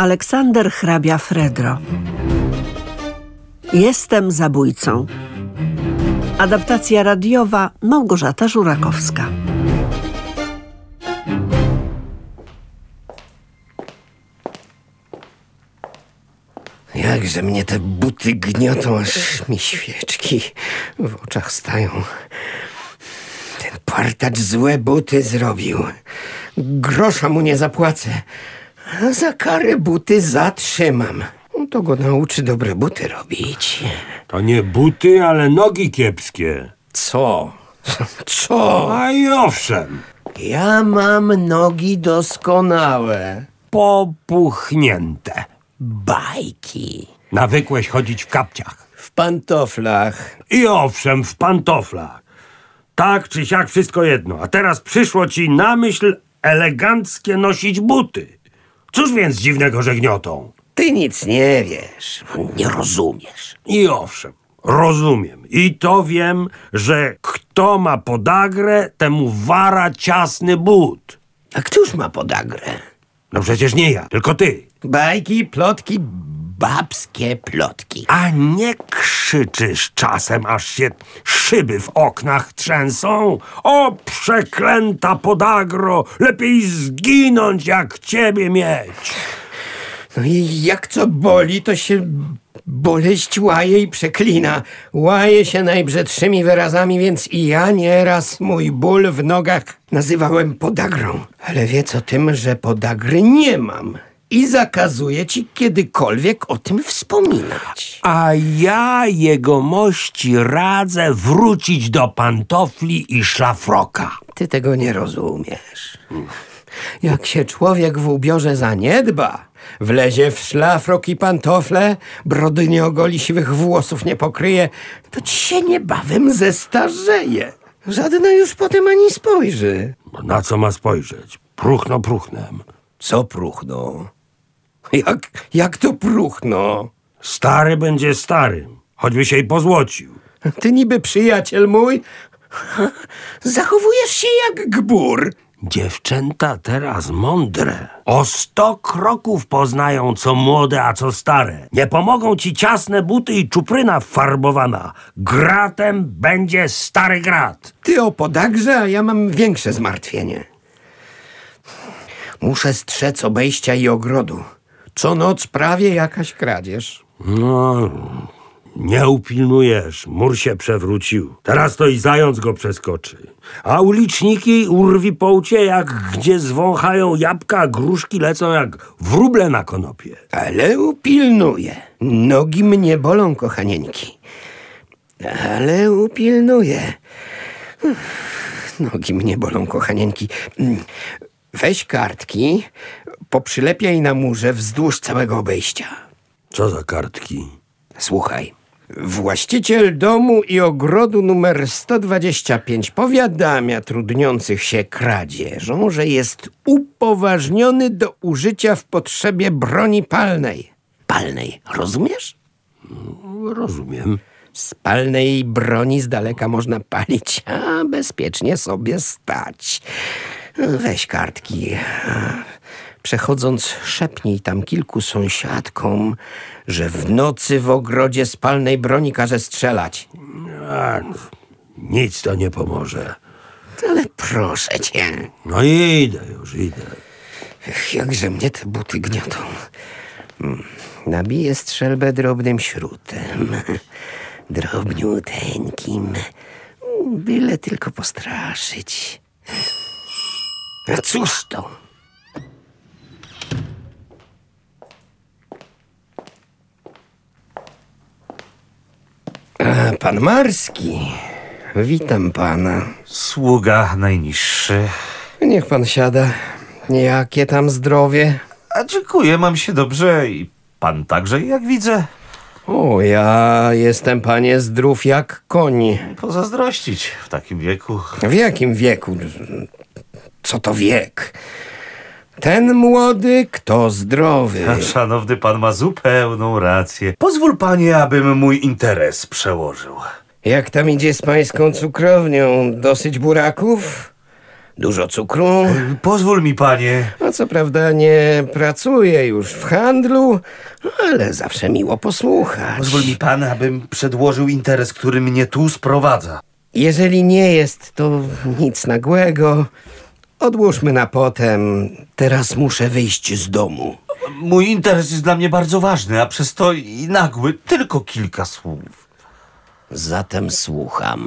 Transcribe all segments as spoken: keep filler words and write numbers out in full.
Aleksander hrabia Fredro. Jestem zabójcą. Adaptacja radiowa Małgorzata Żurakowska. Jakże mnie te buty gniotą, aż mi świeczki w oczach stają. Ten partacz złe buty zrobił. Grosza mu nie zapłacę, a za karę buty zatrzymam. To go nauczy dobre buty robić. To nie buty, ale nogi kiepskie. Co? Co? A i owszem, Ja mam nogi doskonałe. popuchnięte. Bajki. Nawykłeś chodzić w kapciach. W pantoflach. I owszem, w pantoflach. Tak czy siak wszystko jedno. A teraz przyszło ci na myśl eleganckie nosić buty. Cóż więc dziwnego, że gniotą? Ty nic nie wiesz. Nie rozumiesz. I owszem, rozumiem. I to wiem, że kto ma podagrę, temu wara ciasny but. A któż ma podagrę? No przecież nie ja, tylko ty. Bajki, plotki, babskie plotki. A nie krzyczysz czasem, aż się szyby w oknach trzęsą? O, przeklęta podagro! Lepiej zginąć, jak ciebie mieć! No i jak co boli, to się boleść łaje i przeklina. Łaje się najbrzydszymi wyrazami, więc i ja nieraz mój ból w nogach nazywałem podagrą. Ale wiedz o tym, że podagry nie mam. I zakazuję ci kiedykolwiek o tym wspominać. A ja jegomości radzę wrócić do pantofli i szlafroka. Ty tego nie rozumiesz. Jak się człowiek w ubiorze zaniedba, wlezie w szlafrok i pantofle, brody nie ogoli, siwych włosów nie pokryje, to ci się niebawem zestarzeje. Żadna już potem ani spojrzy. Na co ma spojrzeć? Próchno próchnem. Co próchno? Jak, jak to próchno? Stary będzie starym, choćby się i pozłocił. Ty niby przyjaciel mój, zachowujesz się jak gbur. Dziewczęta teraz mądre. O sto kroków poznają, co młode, a co stare. Nie pomogą ci ciasne buty i czupryna farbowana. Gratem będzie stary grat. Ty o podagrze, a ja mam większe zmartwienie. Muszę strzec obejścia i ogrodu. Co noc prawie jakaś kradzież. No, nie upilnujesz. Mur się przewrócił. Teraz to i zając go przeskoczy. A uliczniki urwi połcie, jak gdzie zwąchają jabłka, gruszki lecą jak wróble na konopie. Ale upilnuję. Nogi mnie bolą, kochanieńki. Ale upilnuję. Nogi mnie bolą, kochanieńki. Weź kartki, poprzylepiaj na murze wzdłuż całego obejścia. Co za kartki? Słuchaj. Właściciel domu i ogrodu numer sto dwadzieścia pięć powiadamia trudniących się kradzieżą, że jest upoważniony do użycia w potrzebie broni palnej. Palnej, rozumiesz? Rozumiem. Z palnej broni z daleka można palić, a bezpiecznie sobie stać. Weź kartki. Przechodząc, szepnij tam kilku sąsiadkom, że w nocy w ogrodzie z palnej broni każe strzelać. A, nic to nie pomoże. Ale proszę cię. No idę już, idę. Ech, jakże mnie te buty gniotą. Nabiję strzelbę drobnym śrutem. Drobniuteńkim. Byle tylko postraszyć. A cóż to? A, pan Marski. Witam pana. Sługa najniższy. Niech pan siada. Jakie tam zdrowie? A dziękuję, mam się dobrze i pan także, jak widzę. O, ja jestem, panie, zdrów jak koń. Pozazdrościć w takim wieku. W jakim wieku? Co to wiek? Ten młody, kto zdrowy. A szanowny pan ma zupełną rację. Pozwól panie, abym mój interes przełożył. Jak tam idzie z pańską cukrownią? Dosyć buraków? Dużo cukru? Pozwól mi, panie. No co prawda nie pracuję już w handlu, ale zawsze miło posłuchać. Pozwól mi pan, abym przedłożył interes, który mnie tu sprowadza. Jeżeli nie jest to nic nagłego, odłóżmy na potem. Teraz muszę wyjść z domu. Mój interes jest dla mnie bardzo ważny, a przez to i nagły tylko kilka słów. Zatem słucham.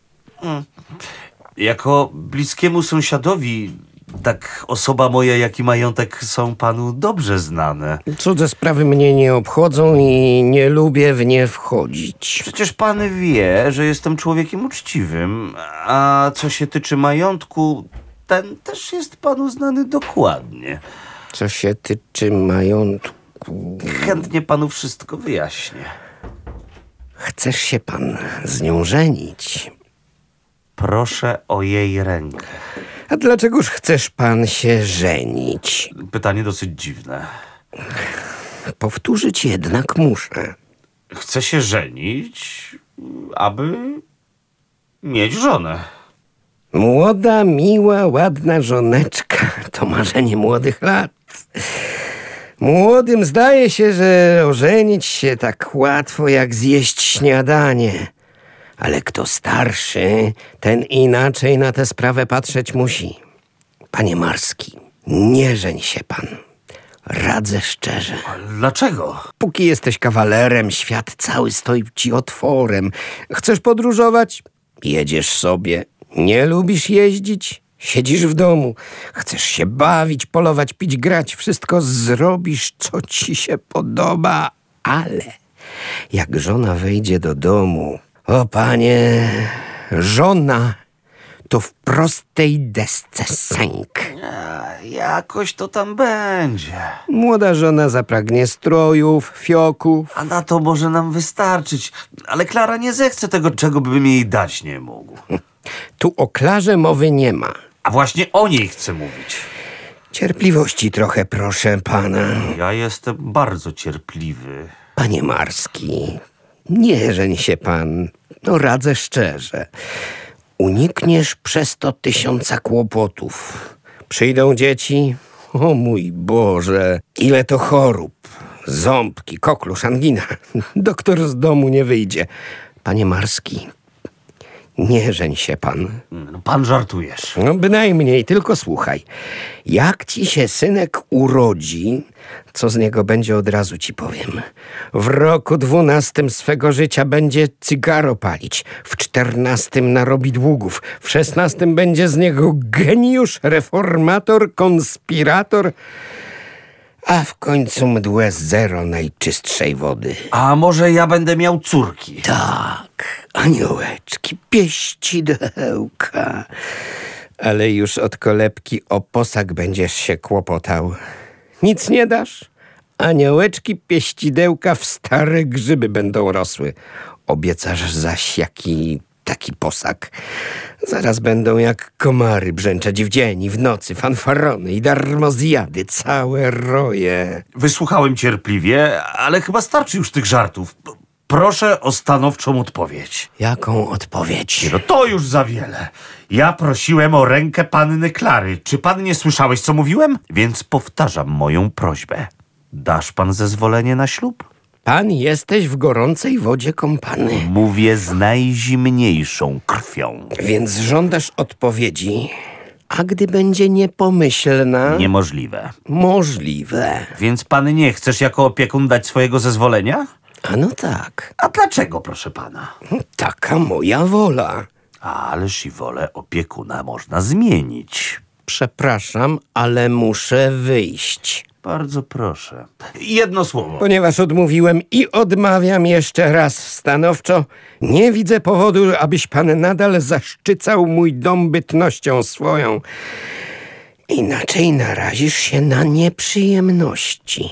Jako bliskiemu sąsiadowi, tak osoba moja, jak i majątek są panu dobrze znane. Cudze sprawy mnie nie obchodzą i nie lubię w nie wchodzić. Przecież pan wie, że jestem człowiekiem uczciwym, a co się tyczy majątku, ten też jest panu znany dokładnie. Co się tyczy majątku... Chętnie panu wszystko wyjaśnię. Chcesz się pan z nią żenić? Proszę o jej rękę. A dlaczegoż chcesz pan się żenić? Pytanie dosyć dziwne. Powtórzyć jednak muszę. Chcę się żenić, aby mieć żonę. Młoda, miła, ładna żoneczka to marzenie młodych lat. Młodym zdaje się, że ożenić się tak łatwo jak zjeść śniadanie. Ale kto starszy, ten inaczej na tę sprawę patrzeć musi. Panie Marski, nie żeń się pan. Radzę szczerze. Dlaczego? Póki jesteś kawalerem, świat cały stoi ci otworem. Chcesz podróżować? Jedziesz sobie. Nie lubisz jeździć? Siedzisz w domu. Chcesz się bawić, polować, pić, grać. Wszystko zrobisz, co ci się podoba. Ale jak żona wejdzie do domu... O panie, żona to w prostej desce sęk. A, jakoś to tam będzie. Młoda żona zapragnie strojów, fioków. A na to może nam wystarczyć. Ale Klara nie zechce tego, czego bym jej dać nie mógł. Tu o Klarze mowy nie ma. A właśnie o niej chcę mówić. Cierpliwości trochę, proszę pana. Ja jestem bardzo cierpliwy. Panie Marski, nie żeń się pan. No radzę szczerze. Unikniesz przez to tysiąca kłopotów. Przyjdą dzieci. O mój Boże, ile to chorób. Ząbki, koklusz, angina. Doktor z domu nie wyjdzie. Panie Marski, nie żeń się pan. No, pan żartujesz. No bynajmniej, tylko słuchaj. Jak ci się synek urodzi, co z niego będzie, od razu ci powiem. W roku dwunastym swego życia będzie cygaro palić, w czternastym narobi długów, w szesnastym będzie z niego geniusz, reformator, konspirator, a w końcu mdłe zero najczystszej wody. A może ja będę miał córki? Tak, aniołeczki, pieścidełka. Ale już od kolebki o posag będziesz się kłopotał. Nic nie dasz? Aniołeczki, pieścidełka w stare grzyby będą rosły. Obiecasz zaś jaki taki posag. Zaraz będą jak komary brzęczeć w dzień i w nocy, fanfarony i darmozjady, całe roje. Wysłuchałem cierpliwie, ale chyba starczy już tych żartów. Proszę o stanowczą odpowiedź. Jaką odpowiedź? No to już za wiele. Ja prosiłem o rękę panny Klary. Czy pan nie słyszałeś, co mówiłem? Więc powtarzam moją prośbę. Dasz pan zezwolenie na ślub? Pan jesteś w gorącej wodzie kąpany. Mówię z najzimniejszą krwią. Więc żądasz odpowiedzi, a gdy będzie niepomyślna... Niemożliwe. Możliwe. Więc pan nie chcesz jako opiekun dać swojego zezwolenia? A no tak. A dlaczego, proszę pana? Taka moja wola. Ależ i wolę opiekuna można zmienić. Przepraszam, ale muszę wyjść. Bardzo proszę. Jedno słowo. Ponieważ odmówiłem i odmawiam jeszcze raz stanowczo, nie widzę powodu, abyś pan nadal zaszczycał mój dom bytnością swoją. Inaczej narazisz się na nieprzyjemności.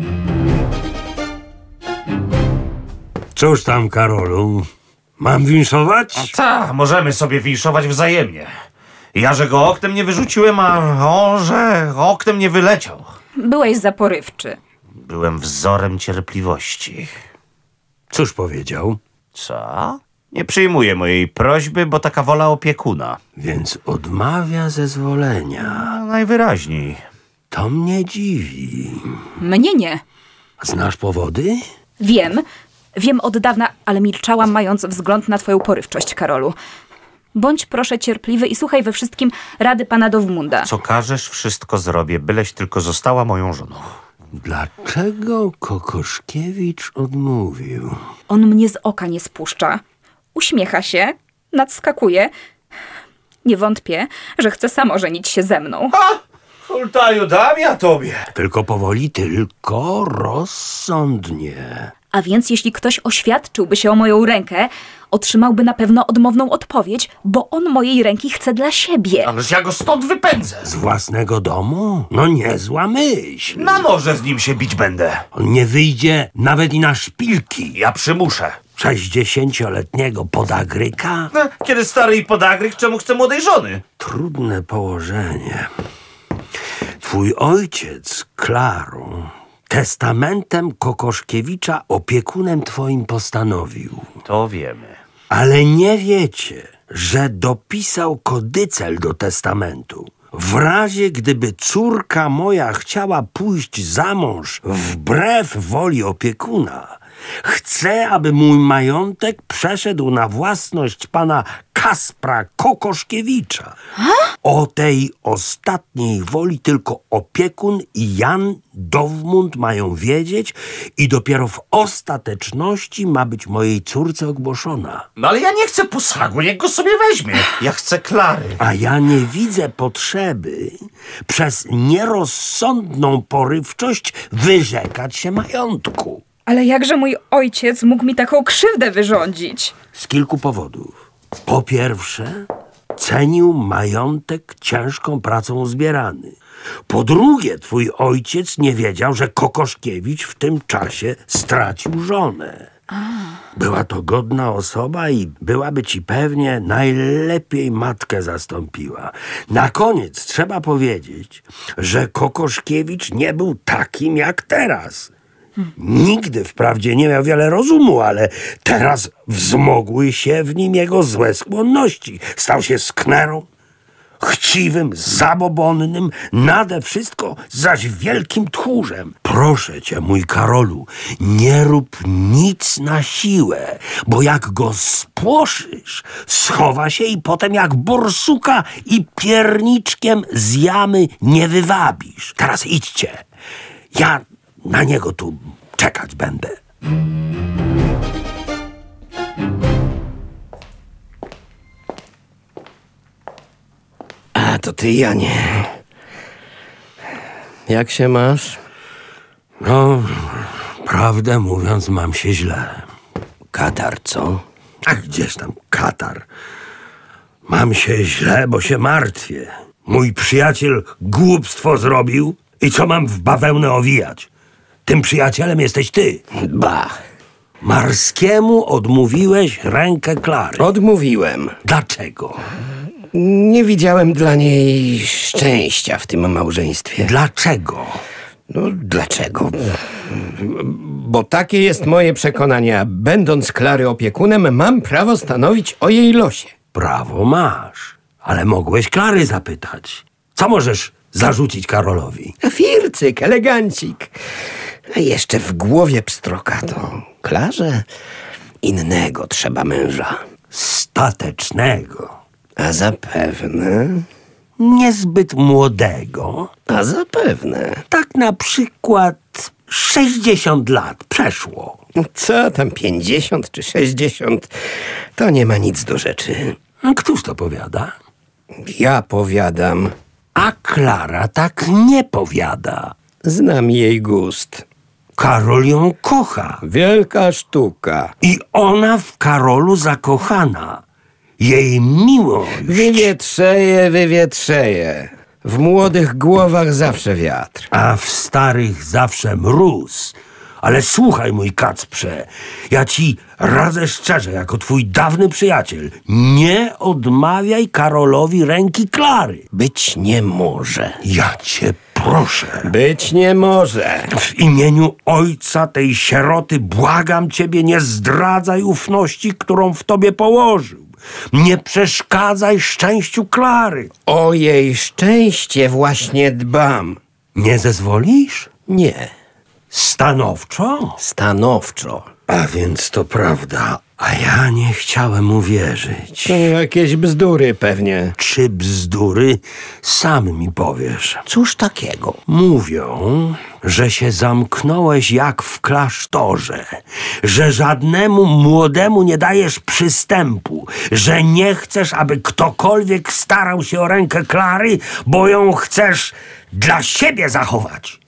Cóż tam, Karolu? Mam winszować? Tak, możemy sobie winszować wzajemnie. Ja, że go oknem nie wyrzuciłem, a on, że oknem nie wyleciał. Byłeś zaporywczy. Byłem wzorem cierpliwości. Cóż powiedział? Co? Nie przyjmuje mojej prośby, bo taka wola opiekuna. Więc odmawia zezwolenia. A najwyraźniej. To mnie dziwi. Mnie nie. Znasz powody? Wiem. Wiem od dawna, ale milczałam, mając wzgląd na twoją porywczość, Karolu. Bądź proszę cierpliwy i słuchaj we wszystkim rady pana Dowmunda. Co każesz, wszystko zrobię, byleś tylko została moją żoną. Dlaczego Kokoszkiewicz odmówił? On mnie z oka nie spuszcza. Uśmiecha się, nadskakuje. Nie wątpię, że chce sam ożenić się ze mną. Ha! Hultaju, dam ja tobie. Tylko powoli, tylko rozsądnie. A więc jeśli ktoś oświadczyłby się o moją rękę, otrzymałby na pewno odmowną odpowiedź, bo on mojej ręki chce dla siebie. Ależ ja go stąd wypędzę. Z własnego domu? No niezła myśl. Na noże z nim się bić będę. On nie wyjdzie nawet i na szpilki. Ja przymuszę. Sześćdziesięcioletniego podagryka? No, kiedy stary i podagryk, czemu chce młodej żony? Trudne położenie. Twój ojciec, Klaro, testamentem Kokoszkiewicza opiekunem twoim postanowił. To wiemy. Ale nie wiecie, że dopisał kodycel do testamentu. W razie, gdyby córka moja chciała pójść za mąż wbrew woli opiekuna, chcę, aby mój majątek przeszedł na własność pana Kaspra Kokoszkiewicza. O tej ostatniej woli tylko opiekun i Jan Dowmund mają wiedzieć i dopiero w ostateczności ma być mojej córce ogłoszona. No ale ja nie chcę posagu, niech go sobie weźmie. Ja chcę Klary. A ja nie widzę potrzeby przez nierozsądną porywczość wyrzekać się majątku. Ale jakże mój ojciec mógł mi taką krzywdę wyrządzić? Z kilku powodów. Po pierwsze, cenił majątek ciężką pracą zbierany. Po drugie, twój ojciec nie wiedział, że Kokoszkiewicz w tym czasie stracił żonę. Była to godna osoba i byłaby ci pewnie najlepiej matkę zastąpiła. Na koniec trzeba powiedzieć, że Kokoszkiewicz nie był takim jak teraz. Nigdy wprawdzie nie miał wiele rozumu, ale teraz wzmogły się w nim jego złe skłonności. Stał się sknerą, chciwym, zabobonnym, nade wszystko zaś wielkim tchórzem. Proszę cię, mój Karolu, nie rób nic na siłę, bo jak go spłoszysz, schowa się i potem jak borsuka i pierniczkiem z jamy nie wywabisz. Teraz idźcie. Ja na niego tu czekać będę. A to ty, Janie. Jak się masz? No, prawdę mówiąc, mam się źle. Katar, co? A gdzież tam katar? Mam się źle, bo się martwię. Mój przyjaciel głupstwo zrobił i co mam w bawełnę owijać? Tym przyjacielem jesteś ty. Ba. Marskiemu odmówiłeś rękę Klary. Odmówiłem. Dlaczego? Nie widziałem dla niej szczęścia w tym małżeństwie. Dlaczego? No, dlaczego? Bo takie jest moje przekonanie. A będąc Klary opiekunem, mam prawo stanowić o jej losie. Prawo masz, ale mogłeś Klary zapytać. Co możesz zarzucić Karolowi? Fircyk, elegancik. A jeszcze w głowie pstroka to Klarze innego trzeba męża. Statecznego. A zapewne... Niezbyt młodego. A zapewne... Tak na przykład sześćdziesiąt lat przeszło. Co tam, pięćdziesiąt czy sześćdziesiąt? To nie ma nic do rzeczy. A któż to powiada? Ja powiadam. A Klara tak nie powiada. Znam jej gust. Karol ją kocha. Wielka sztuka. I ona w Karolu zakochana. Jej miłość... Wywietrzeje, wywietrzeje. W młodych głowach zawsze wiatr. A w starych zawsze mróz. Ale słuchaj, mój Kacprze, ja ci radzę szczerze, jako twój dawny przyjaciel, nie odmawiaj Karolowi ręki Klary. Być nie może. Ja cię proszę. Być nie może. W imieniu ojca tej sieroty błagam ciebie, nie zdradzaj ufności, którą w tobie położył. Nie przeszkadzaj szczęściu Klary. O jej szczęście właśnie dbam. Nie zezwolisz? Nie, Stanowczo? stanowczo. A więc to prawda, a ja nie chciałem uwierzyć. To jakieś bzdury pewnie. Czy bzdury? Sam mi powiesz. Cóż takiego? Mówią, że się zamknąłeś jak w klasztorze, że żadnemu młodemu nie dajesz przystępu, że nie chcesz, aby ktokolwiek starał się o rękę Klary, bo ją chcesz dla siebie zachować.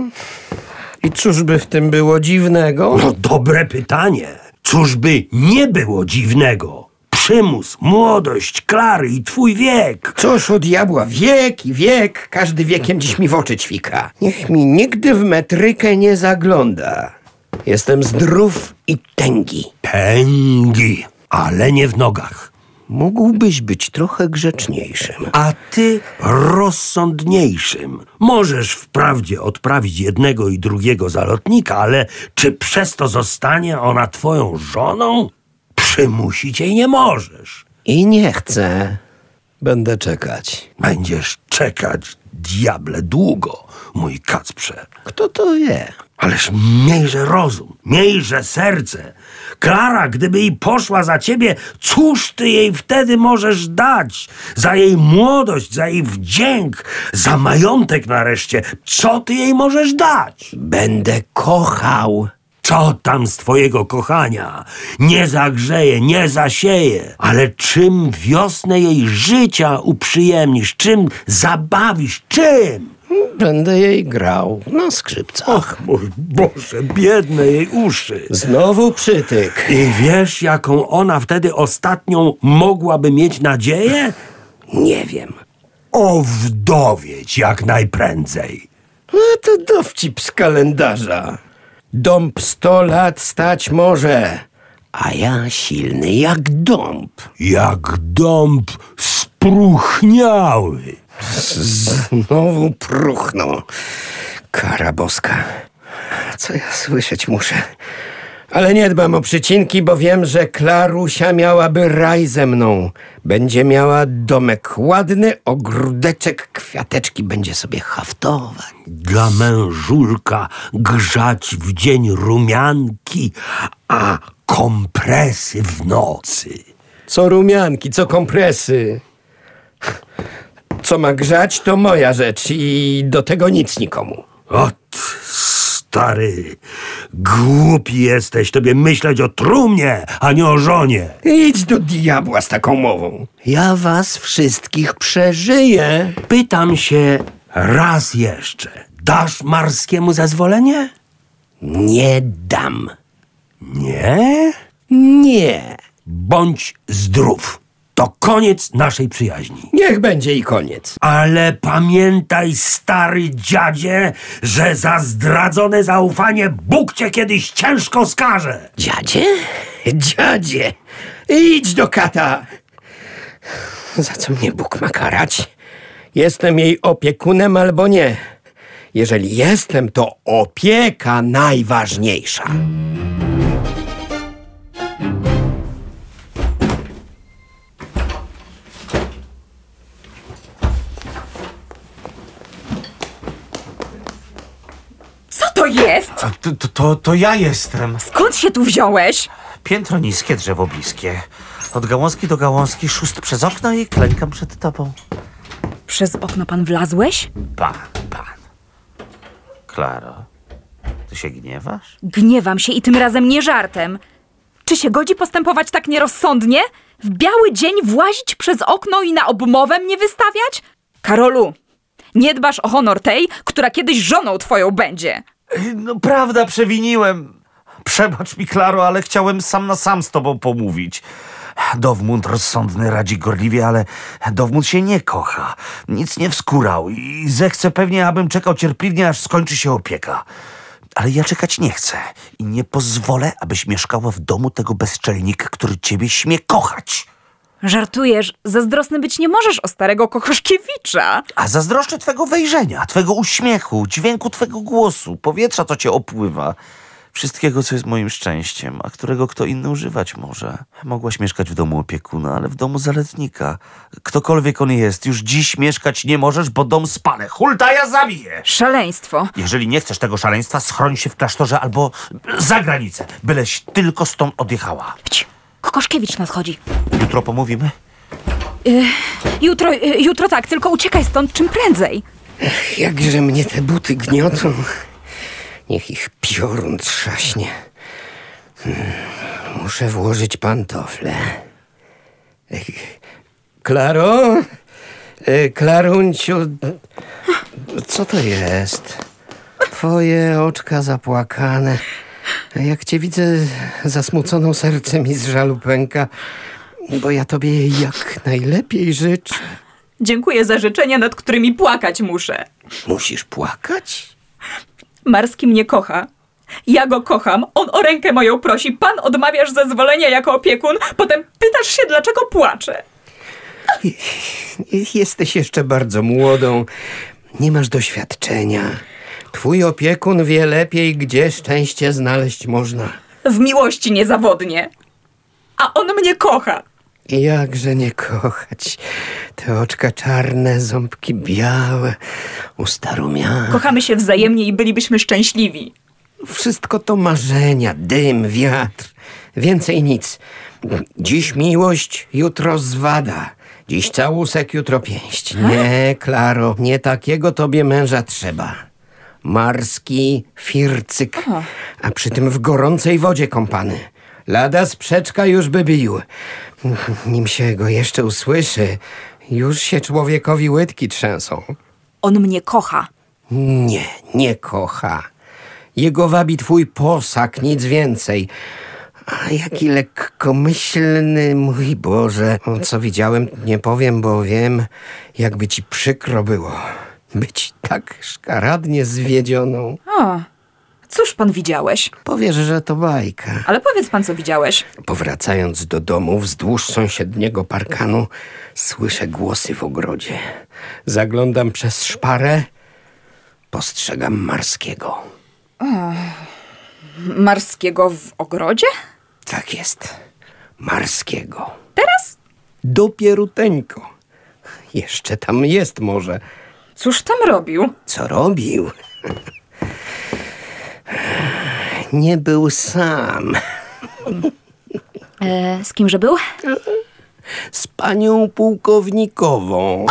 I cóż by w tym było dziwnego? No dobre pytanie. Cóż by nie było dziwnego? Przymus, młodość Klary i twój wiek. Cóż u diabła, wiek i wiek, każdy wiekiem dziś mi w oczy ćwika. Niech mi nigdy w metrykę nie zagląda. Jestem zdrów i tęgi. Tęgi, ale nie w nogach. Mógłbyś być trochę grzeczniejszym. A ty rozsądniejszym. Możesz wprawdzie odprawić jednego i drugiego zalotnika, ale czy przez to zostanie ona twoją żoną? Przymusić jej nie możesz. I nie chcę. Będę czekać. Będziesz czekać, diable, długo, mój Kacprze. Kto to wie? Ależ miejże rozum, miejże serce. Klara, gdyby i poszła za ciebie, cóż ty jej wtedy możesz dać? Za jej młodość, za jej wdzięk, za majątek nareszcie. Co ty jej możesz dać? Będę kochał. Co tam z twojego kochania? Nie zagrzeje, nie zasieje. Ale czym wiosnę jej życia uprzyjemnisz? Czym zabawisz? Czym? Będę jej grał na skrzypcach. Och, mój Boże, biedne jej uszy. Znowu przytyk. I wiesz, jaką ona wtedy ostatnią mogłaby mieć nadzieję? Nie wiem. Owdowieć jak najprędzej. No to dowcip z kalendarza. Dąb sto lat stać może, a ja silny jak dąb. Jak dąb spróchniały. Znowu próchno. Kara boska. Co ja słyszeć muszę? Ale nie dbam o przycinki, bo wiem, że Klarusia miałaby raj ze mną. Będzie miała domek ładny, ogródeczek, kwiateczki będzie sobie haftować. Dla mężulka grzać w dzień rumianki, a kompresy w nocy. Co rumianki, co kompresy. Co ma grzać, to moja rzecz i do tego nic nikomu. Ot, stary, głupi jesteś, tobie myśleć o trumnie, a nie o żonie. Idź do diabła z taką mową. Ja was wszystkich przeżyję. Pytam się raz jeszcze, dasz Marskiemu zezwolenie? Nie dam. Nie? Nie. Bądź zdrów. To koniec naszej przyjaźni. Niech będzie i koniec. Ale pamiętaj, stary dziadzie, że za zdradzone zaufanie Bóg cię kiedyś ciężko skaże. Dziadzie? Dziadzie. Idź do kata. Za co mnie Bóg ma karać? Jestem jej opiekunem albo nie. Jeżeli jestem, to opieka najważniejsza. Co to jest? A to, to, to, to ja jestem. Skąd się tu wziąłeś? Piętro niskie, drzewo bliskie. Od gałązki do gałązki, szóst przez okno i klękam przed tobą. Przez okno pan wlazłeś? Pan, pan. Klaro, ty się gniewasz? Gniewam się i tym razem nie żartem. Czy się godzi postępować tak nierozsądnie? W biały dzień włazić przez okno i na obmowę mnie wystawiać? Karolu, nie dbasz o honor tej, która kiedyś żoną twoją będzie. No prawda, przewiniłem. Przebacz mi, Klaro, ale chciałem sam na sam z tobą pomówić. Dowmund rozsądny radzi gorliwie, ale Dowmund się nie kocha. Nic nie wskórał i zechce pewnie, abym czekał cierpliwie, aż skończy się opieka. Ale ja czekać nie chcę i nie pozwolę, abyś mieszkała w domu tego bezczelnika, który ciebie śmie kochać. Żartujesz, zazdrosny być nie możesz o starego Kokoszkiewicza. A zazdroszczę twego wejrzenia, twego uśmiechu, dźwięku twego głosu, powietrza, co cię opływa. Wszystkiego, co jest moim szczęściem, a którego kto inny używać może. Mogłaś mieszkać w domu opiekuna, ale w domu zaletnika. Ktokolwiek on jest, już dziś mieszkać nie możesz, bo dom spalę. Hultaja zabiję! Szaleństwo. Jeżeli nie chcesz tego szaleństwa, schroń się w klasztorze albo za granicę, byleś tylko stąd odjechała. Cii, Kokoszkiewicz nadchodzi. Jutro pomówimy? Y, jutro, y, jutro tak, tylko uciekaj stąd czym prędzej. Jakże mnie te buty gniotą. Niech ich piorun trzaśnie. Hmm, muszę włożyć pantofle. Ej, Klaro? Ej, Klarunciu, co to jest? Twoje oczka zapłakane. Jak cię widzę zasmuconą, serce mi z żalu pęka, bo ja tobie jak najlepiej życzę. Dziękuję za życzenia, nad którymi płakać muszę. Musisz płakać? Marski mnie kocha. Ja go kocham, on o rękę moją prosi, pan odmawiasz zezwolenia jako opiekun, potem pytasz się, dlaczego płaczę. Jesteś jeszcze bardzo młodą, nie masz doświadczenia. Twój opiekun wie lepiej, gdzie szczęście znaleźć można. W miłości niezawodnie. A on mnie kocha. Jakże nie kochać. Te oczka czarne, ząbki białe, usta rumiane. Kochamy się wzajemnie i bylibyśmy szczęśliwi. Wszystko to marzenia, dym, wiatr. Więcej nic. Dziś miłość, jutro zwada. Dziś całusek, jutro pięść. Nie, Klaro, nie takiego tobie męża trzeba. Marski fircyk, Aha. a przy tym w gorącej wodzie kąpany. Lada sprzeczka już by bił. Nim się go jeszcze usłyszy, już się człowiekowi łydki trzęsą. On mnie kocha. Nie, nie kocha. Jego wabi twój posag, nic więcej. A jaki lekkomyślny, mój Boże. O, co widziałem, nie powiem, bo wiem, jakby ci przykro było. Być tak szkaradnie zwiedzioną. O, cóż pan widziałeś? Powiesz, że to bajka. Ale powiedz pan, co widziałeś. Powracając do domu wzdłuż sąsiedniego parkanu, słyszę głosy w ogrodzie. Zaglądam przez szparę, postrzegam Marskiego. Marskiego w ogrodzie? Tak jest, Marskiego. Teraz? Dopieruteńko. Jeszcze tam jest może. Cóż tam robił? Co robił? Nie był sam. E, z kimże był? Z panią pułkownikową.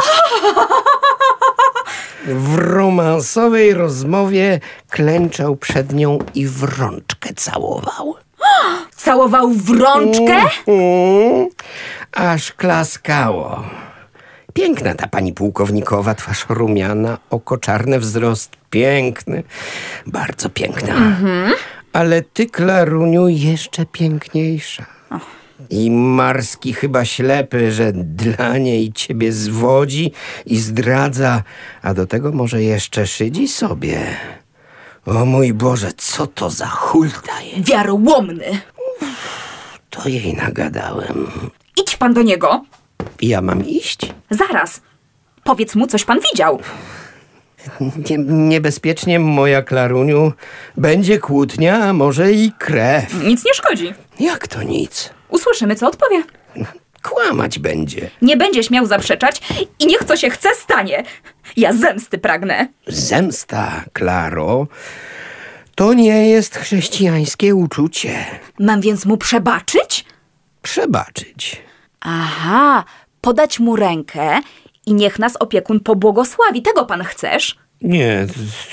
W romansowej rozmowie klęczał przed nią i w rączkę całował. Całował w rączkę? Mm, aż klaskało. Piękna ta pani pułkownikowa, twarz rumiana, oko czarne, wzrost piękny. Bardzo piękna. Mhm. Ale ty, Klaruniu, jeszcze piękniejsza. Oh. I Marski chyba ślepy, że dla niej ciebie zwodzi i zdradza, a do tego może jeszcze szydzi sobie. O mój Boże, co to za hulta jest? Wiarołomny. To jej nagadałem. Idź pan do niego. I ja mam iść? Zaraz. Powiedz mu, coś pan widział. Nie, niebezpiecznie, moja Klaruniu. Będzie kłótnia, a może i krew. Nic nie szkodzi. Jak to nic? Usłyszymy, co odpowie. Kłamać będzie. Nie będzie śmiał zaprzeczać i niech co się chce stanie. Ja zemsty pragnę. Zemsta, Klaro, to nie jest chrześcijańskie uczucie. Mam więc mu przebaczyć? Przebaczyć. Aha, podać mu rękę i niech nas opiekun pobłogosławi. Tego pan chcesz? Nie,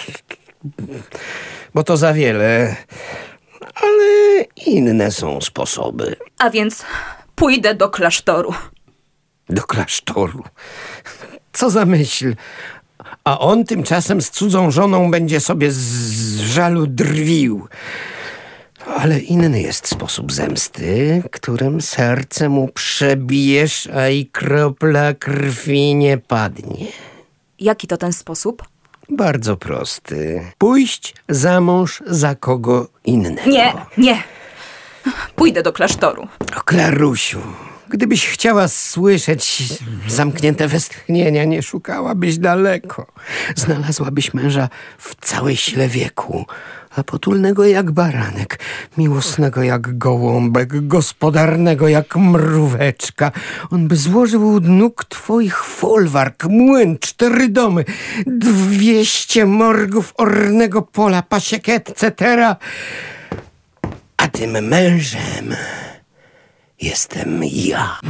bo to za wiele. Ale inne są sposoby. A więc pójdę do klasztoru. Do klasztoru. Co za myśl. A on tymczasem z cudzą żoną będzie sobie z żalu drwił. Ale inny jest sposób zemsty, którym serce mu przebijesz, a i kropla krwi nie padnie. Jaki to ten sposób? Bardzo prosty. Pójść za mąż za kogo innego. Nie, nie. Pójdę do klasztoru. O, Klarusiu, Gdybyś chciała słyszeć zamknięte westchnienia, nie szukałabyś daleko. Znalazłabyś męża w całej sile wieku, a potulnego jak baranek, miłosnego jak gołąbek, gospodarnego jak mróweczka. On by złożył u nóg twoich folwark, młyn, cztery domy, dwieście morgów ornego pola, pasiek, et cetera. A tym mężem jestem ja.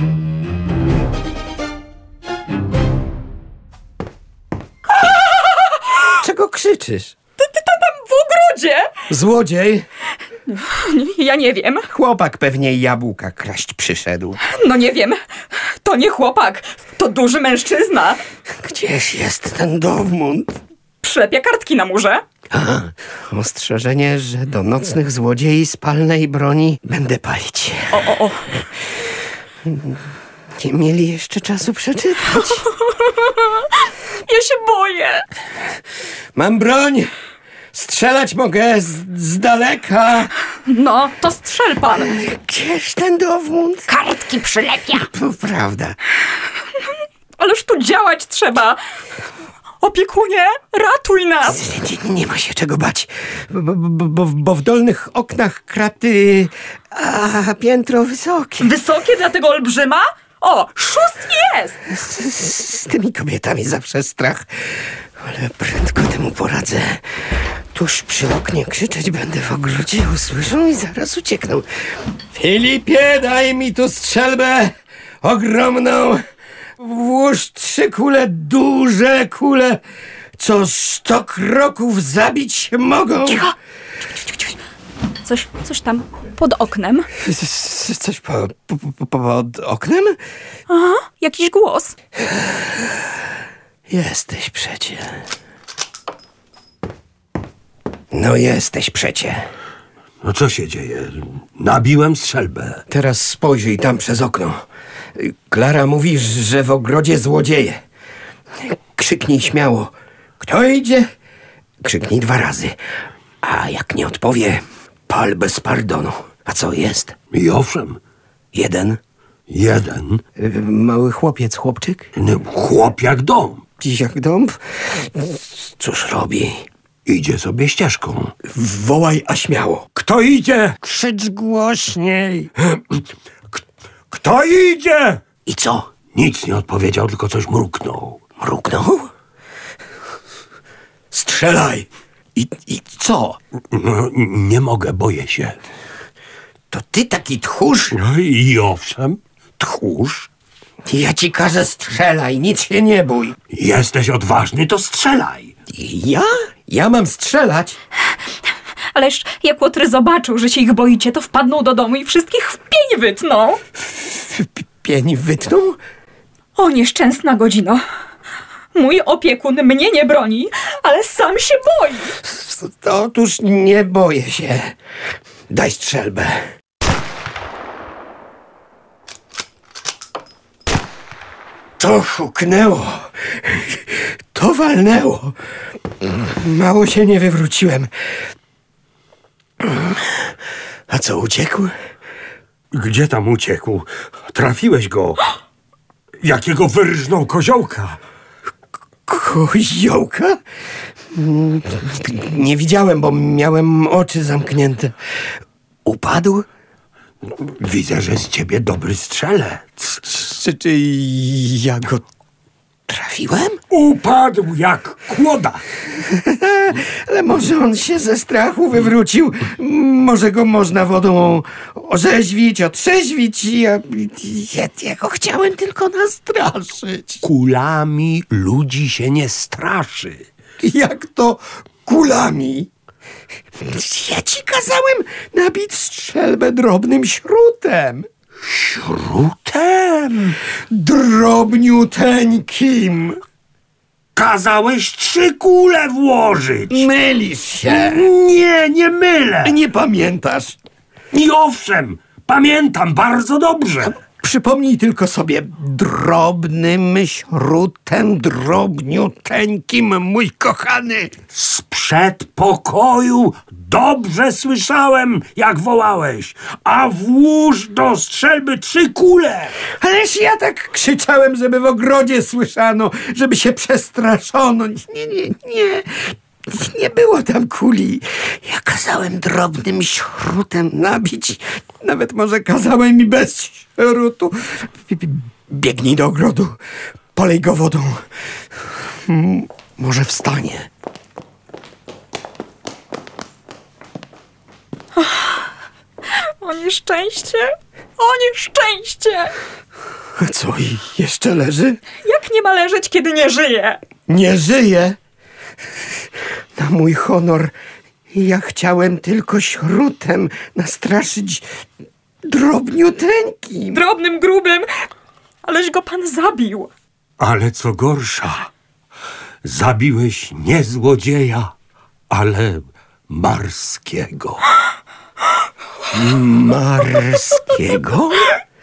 Czego krzyczysz? Ty, ty to tam w ogrodzie! Złodziej? Ja nie wiem. Chłopak pewnie jabłka kraść przyszedł. No nie wiem. To nie chłopak. To duży mężczyzna. Gdzieś jest ten Dowmund? Przepie kartki na murze. Aha, ostrzeżenie, że do nocnych złodziei z palnej broni będę palić. O, o, o. Nie mieli jeszcze czasu przeczytać. Ja się boję. Mam broń. Strzelać mogę z, z daleka. No, to strzel pan. Gdzież ten Dowmund? Kartki przylepia. To prawda. Ależ tu działać trzeba. Opiekunie, ratuj nas. Nie, nie ma się czego bać, bo, bo, bo, bo w dolnych oknach kraty, a piętro wysokie. Wysokie dla tego olbrzyma? O, szóstki jest. Z, z tymi kobietami zawsze strach, ale prędko temu poradzę. Tuż przy oknie krzyczeć będę w ogrodzie, usłyszą i zaraz uciekną. Filipie, daj mi tu strzelbę ogromną. Włóż trzy kule, duże kule, co sto kroków zabić mogą. Cicho. Coś, coś tam pod oknem. Coś po, po, po, pod oknem? Aha, jakiś głos. Jesteś przecie. No jesteś przecie. No co się dzieje? Nabiłem strzelbę. Teraz spojrzyj tam przez okno. Klara mówi, że w ogrodzie złodzieje. Krzyknij śmiało. Kto idzie? Krzyknij dwa razy. A jak nie odpowie, pal bez pardonu. A co jest? I owszem, Jeden. jeden. Y, Mały chłopiec, chłopczyk? No, chłop jak dom. Dziś jak dąb? Cóż robi? Idzie sobie ścieżką. Wołaj, a śmiało. Kto idzie? Krzycz głośniej. Kto idzie? I co? Nic nie odpowiedział, tylko coś mruknął. Mruknął? Strzelaj. I, i co? No, nie mogę, boję się. To ty taki tchórz? No i owszem, tchórz. Ja ci każę, strzelaj, nic się nie bój. Jesteś odważny, to strzelaj. Ja? Ja mam strzelać? Ależ jak łotry zobaczył, że się ich boicie, to wpadną do domu i wszystkich w pień wytną. P- Pień wytnął? O, nieszczęsna godzino. Mój opiekun mnie nie broni, ale sam się boi. Otóż nie boję się. Daj strzelbę. To huknęło. To walnęło. Mało się nie wywróciłem. A co, uciekł? Gdzie tam uciekł? Trafiłeś go. Jakiego wyrżnął koziołka. Koziołka? Nie widziałem, bo miałem oczy zamknięte. Upadł? Widzę, że z ciebie dobry strzelec. Czy, czy ja go trafiłem? Upadł jak kłoda. Ale może on się ze strachu wywrócił. Może go można wodą orzeźwić, otrzeźwić. Ja, ja, ja go chciałem tylko nastraszyć. Kulami ludzi się nie straszy. Jak to kulami? Ja ci kazałem nabić strzelbę drobnym śrutem. Śrutem? Drobniuteńkim. Kazałeś trzy kule włożyć. Mylisz się. Nie, nie mylę. Nie pamiętasz. I owszem, pamiętam bardzo dobrze. Przypomnij tylko sobie, drobnym śrutem, drobniuteńkim, mój kochany. Z przedpokoju dobrze słyszałem, jak wołałeś, a włóż do strzelby trzy kule. Ależ ja tak krzyczałem, żeby w ogrodzie słyszano, żeby się przestraszono. Nie, nie, nie. Nie było tam kuli. Ja kazałem drobnym śrutem nabić. Nawet może kazałem mi bez śrutu. Biegnij do ogrodu. Polej go wodą. M- może wstanie. O nieszczęście! O nieszczęście! A co, i jeszcze leży? Jak nie ma leżeć, kiedy nie żyje? Nie żyje. Na mój honor, ja chciałem tylko śrutem nastraszyć drobniuteńkim. Drobnym, grubym, aleś go pan zabił. Ale co gorsza, zabiłeś nie złodzieja, ale Marskiego. Marskiego?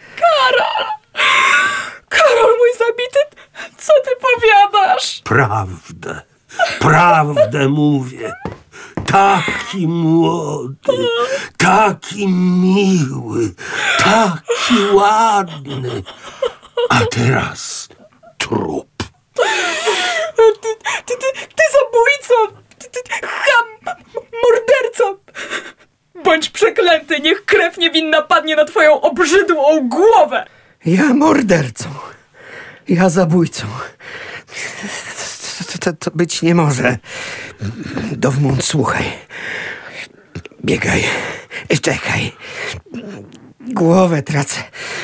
Karol mój zabity, co ty powiadasz? Prawdę, prawdę mówię. Taki młody, taki miły, taki ładny. A teraz trup. Ty, ty, ty, ty zabójco! Ty, ty, ham! Morderco! Bądź przeklęty, niech krew niewinna padnie na twoją obrzydłą głowę! Ja mordercą. Ja zabójcą. To, to, to być nie może. Dowmund, słuchaj. Biegaj. Czekaj. Głowę tracę.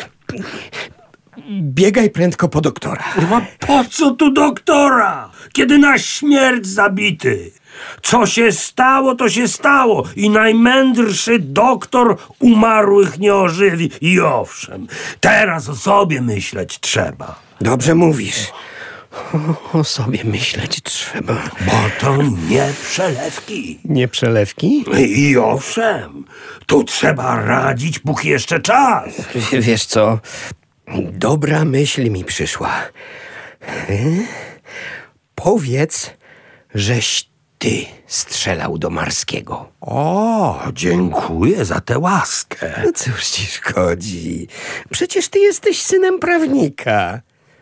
Biegaj prędko po doktora. Kurwa, po co tu doktora, kiedy na śmierć zabity? Co się stało, to się stało i najmędrszy doktor umarłych nie ożywi. I owszem, teraz o sobie myśleć trzeba. Dobrze mówisz. O, o sobie myśleć trzeba. Bo to nie przelewki. Nie przelewki? I owszem, tu trzeba radzić, póki jeszcze czas. Wiesz co? Dobra myśl mi przyszła. Hmm? Powiedz, żeś ty strzelał do Marskiego. O, dziękuję za tę łaskę. No cóż ci szkodzi? Przecież ty jesteś synem prawnika.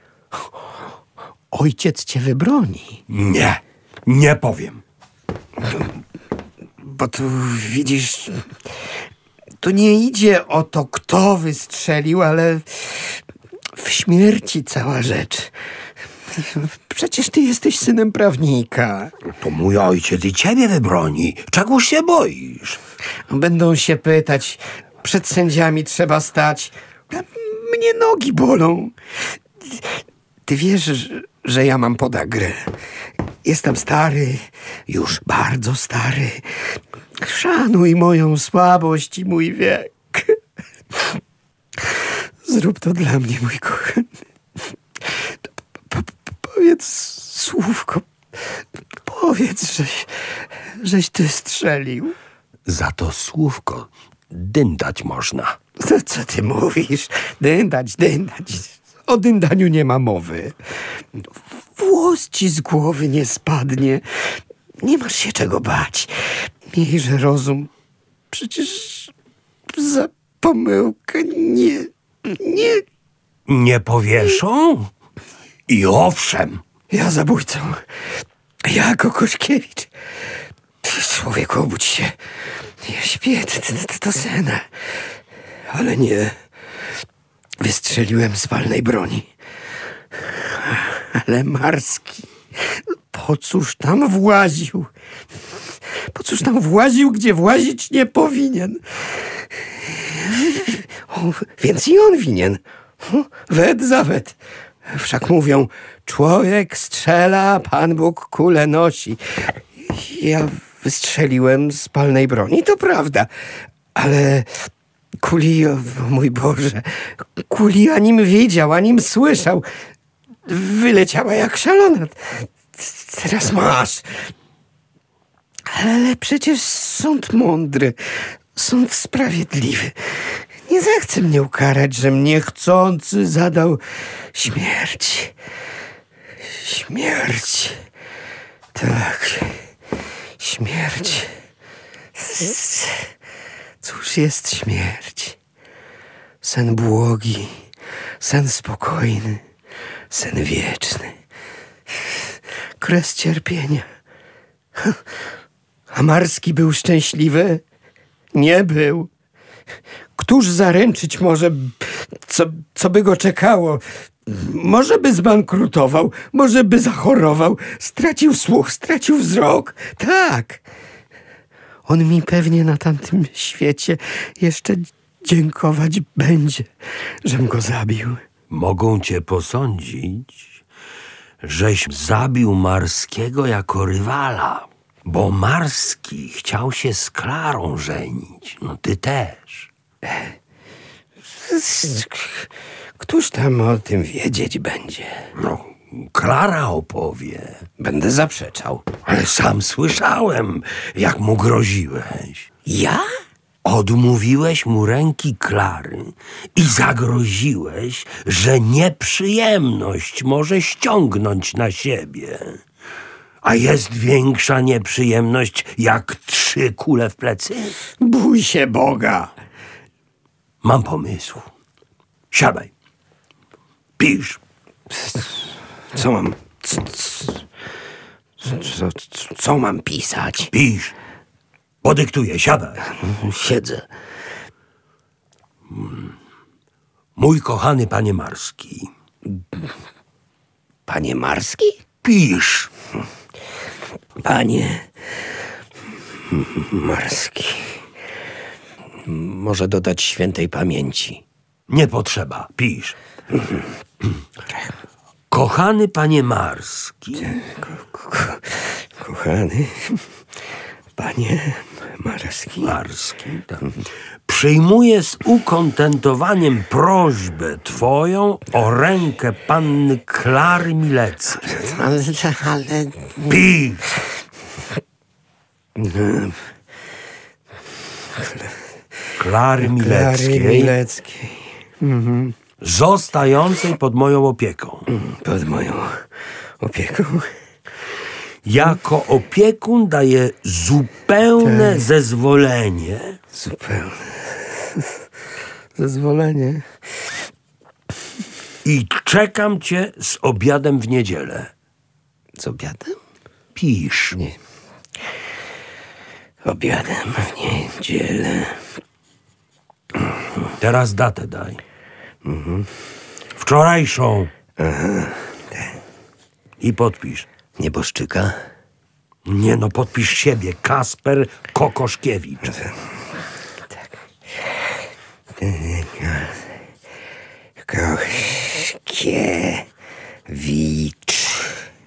Ojciec cię wybroni. Nie, nie powiem. Bo tu widzisz, tu nie idzie o to, kto wystrzelił, ale w śmierci cała rzecz. Przecież ty jesteś synem prawnika. To mój ojciec i ciebie wybroni. Czego się boisz? Będą się pytać, przed sędziami trzeba stać. Mnie nogi bolą. Ty wiesz, że ja mam podagrę. Jestem stary, już bardzo stary. Szanuj moją słabość i mój wiek. Zrób to dla mnie, mój kochany. Powiedz słówko. Powiedz, żeś, żeś ty strzelił. Za to słówko dyndać można. Co, co ty mówisz? Dyndać, dyndać. O dyndaniu nie ma mowy. Włos ci z głowy nie spadnie. Nie masz się czego bać. Miejże rozum. Przecież za pomyłkę nie... nie... Nie powieszą? I owszem. Ja zabójcą. Ja Kokoszkiewicz. Człowieku, obudź się. Ja śpię, to, to, to sen. Ale nie. Wystrzeliłem z palnej broni. Ale Marski, po cóż tam właził? Po cóż tam właził, gdzie włazić nie powinien? O, więc i on winien. Wet za wet. Wszak mówią, człowiek strzela, Pan Bóg kulę nosi. Ja wystrzeliłem z palnej broni, to prawda. Ale kuli, o mój Boże, kuli anim widział, anim słyszał. Wyleciała jak szalona. Teraz masz. Ale przecież sąd mądry, sąd sprawiedliwy. nie zechce mnie ukarać, że niechcący zadał śmierć. Śmierć. Tak. Śmierć. Cóż jest śmierć? Sen błogi, sen spokojny, sen wieczny. Kres cierpienia. A Marski był szczęśliwy? Nie był. Któż zaręczyć może, co, co by go czekało? Może by zbankrutował, może by zachorował, stracił słuch, stracił wzrok. Tak. On mi pewnie na tamtym świecie jeszcze dziękować będzie, żem go zabił. Mogą cię posądzić, żeś zabił Marskiego jako rywala, bo Marski chciał się z Klarą żenić. No ty też. Któż tam o tym wiedzieć będzie? No, Klara opowie. Będę zaprzeczał. Ale sam słyszałem, jak mu groziłeś. Ja? Odmówiłeś mu ręki Klary i zagroziłeś, że nieprzyjemność może ściągnąć na siebie. A jest większa nieprzyjemność jak trzy kule w plecy? Bój się Boga. Mam pomysł. Siadaj. Pisz. Co mam... Co, co, co, co mam pisać? Pisz. Podyktuję. Siadaj. Siedzę. Mój kochany panie Marski. Panie Marski? Pisz. Panie Marski. Może dodać świętej pamięci. Nie potrzeba. Pisz. Kochany panie Marski. Ko, ko, kochany panie Marski. Marski, tak. Przyjmuję z ukontentowaniem prośbę twoją o rękę panny Klary Mileckiej. Ale, ale... Pisz. Klary Mileckiej, Klary Mileckiej. Mhm. zostającej pod moją opieką. Pod moją opieką. Jako opiekun daję zupełne Tak. zezwolenie. Zupełne zezwolenie. I czekam cię z obiadem w niedzielę. Z obiadem? Pisz. Nie. Obiadem w niedzielę. Teraz datę daj. Mhm. Wczorajszą. Aha. I podpisz. Nieboszczyka? Nie no, podpisz siebie. Kasper Kokoszkiewicz. Tak. Koszkiewicz.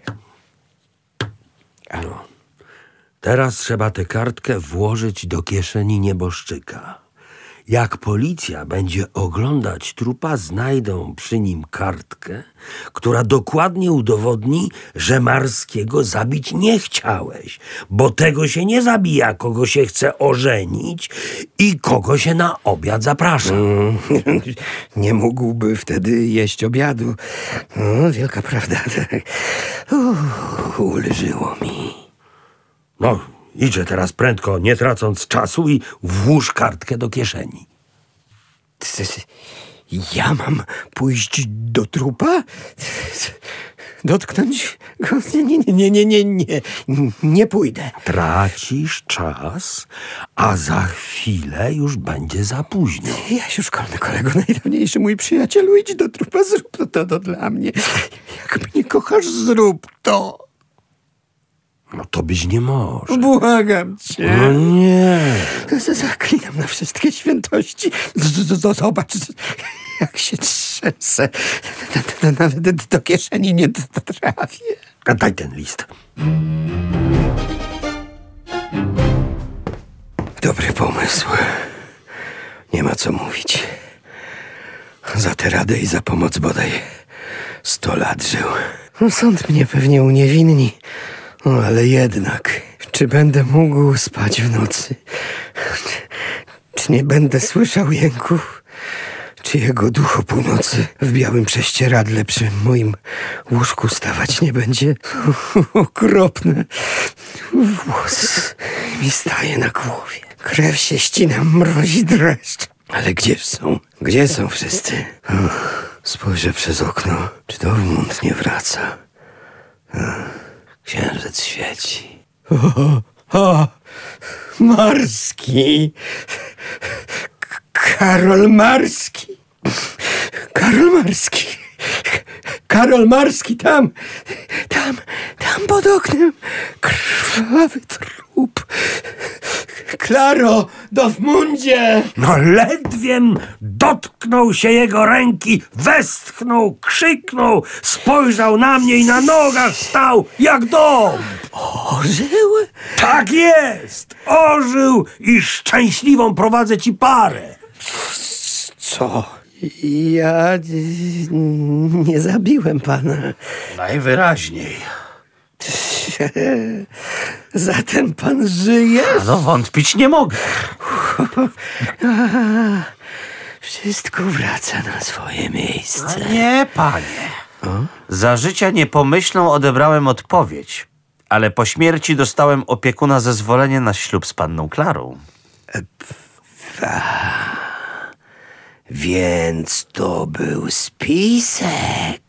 No. Teraz trzeba tę kartkę włożyć do kieszeni nieboszczyka. Jak policja będzie oglądać trupa, znajdą przy nim kartkę, która dokładnie udowodni, że Marskiego zabić nie chciałeś, bo tego się nie zabija, kogo się chce ożenić i kogo się na obiad zaprasza. Mm, nie mógłby wtedy jeść obiadu. No, wielka prawda. Uff, ulżyło mi. No, idźże teraz prędko, nie tracąc czasu i włóż kartkę do kieszeni. Ja mam pójść do trupa? Dotknąć go? Nie, nie, nie, nie, nie, nie, nie pójdę. Tracisz czas, a za chwilę już będzie za późno. Jasiu szkolny kolego, najdawniejszy mój przyjacielu, idź do trupa, zrób to, to, to dla mnie. Jak mnie kochasz, zrób to. No to być nie może. Błagam cię. No nie. Zaklinam na wszystkie świętości. Z- z- Zobacz, jak się trzęsę. Nawet do kieszeni nie trafię. A daj ten list. Dobry pomysł. Nie ma co mówić. Za tę radę i za pomoc bodaj sto lat żył. No, sąd mnie pewnie uniewinni. O, ale jednak, czy będę mógł spać w nocy? Czy, czy nie będę słyszał jęków? Czy jego duch o północy w białym prześcieradle przy moim łóżku stawać nie będzie? Okropne. Włos mi staje na głowie. Krew się ścina, mrozi dreszcz. Ale gdzież są? Gdzie są wszyscy? Uch, spojrzę przez okno. Czy Dowmund nie wraca? Ach, księżyc świeci. O, o, Marski! K- Karol Marski! Karol Marski! Karol Marski, tam! Tam, tam pod oknem! Krwawy trup! Klaro, Dowmundzie! No ledwiem dotknął się jego ręki, westchnął, krzyknął, spojrzał na mnie i na nogach stał jak dom. Ożył? Tak jest! Ożył i szczęśliwą prowadzę ci parę. Co? Ja y, nie zabiłem pana. Najwyraźniej. Zatem pan żyje? No wątpić nie mogę. Wszystko wraca na swoje miejsce. Nie, panie. Za życia niepomyślną odebrałem odpowiedź, ale po śmierci dostałem opiekuna zezwolenie na ślub z panną Klarą. Więc to był spisek.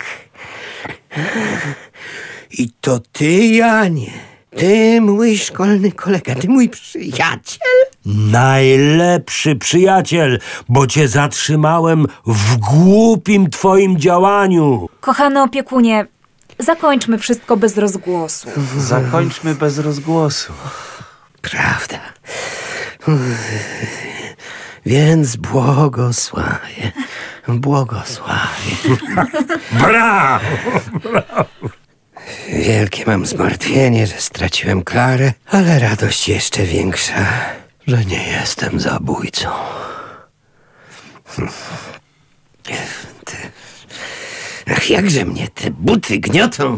I to ty, Janie. Ty, mój szkolny kolega, ty, mój przyjaciel. Najlepszy przyjaciel, bo cię zatrzymałem w głupim twoim działaniu. Kochany opiekunie, zakończmy wszystko bez rozgłosu. Zakończmy bez rozgłosu. Prawda. Więc błogosławię. Błogosławię. Brawo! Wielkie mam zmartwienie, że straciłem Klarę, ale radość jeszcze większa, że nie jestem zabójcą. Ty... Ach, jakże mnie te buty gniotą.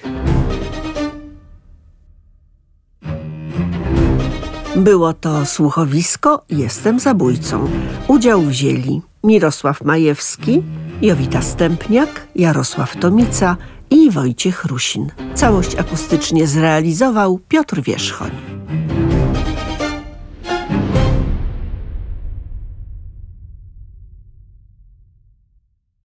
Było to słuchowisko Jestem zabójcą. Udział wzięli Mirosław Majewski, Jowita Stępniak, Jarosław Tomica i Wojciech Rusin. Całość akustycznie zrealizował Piotr Wierzchoń.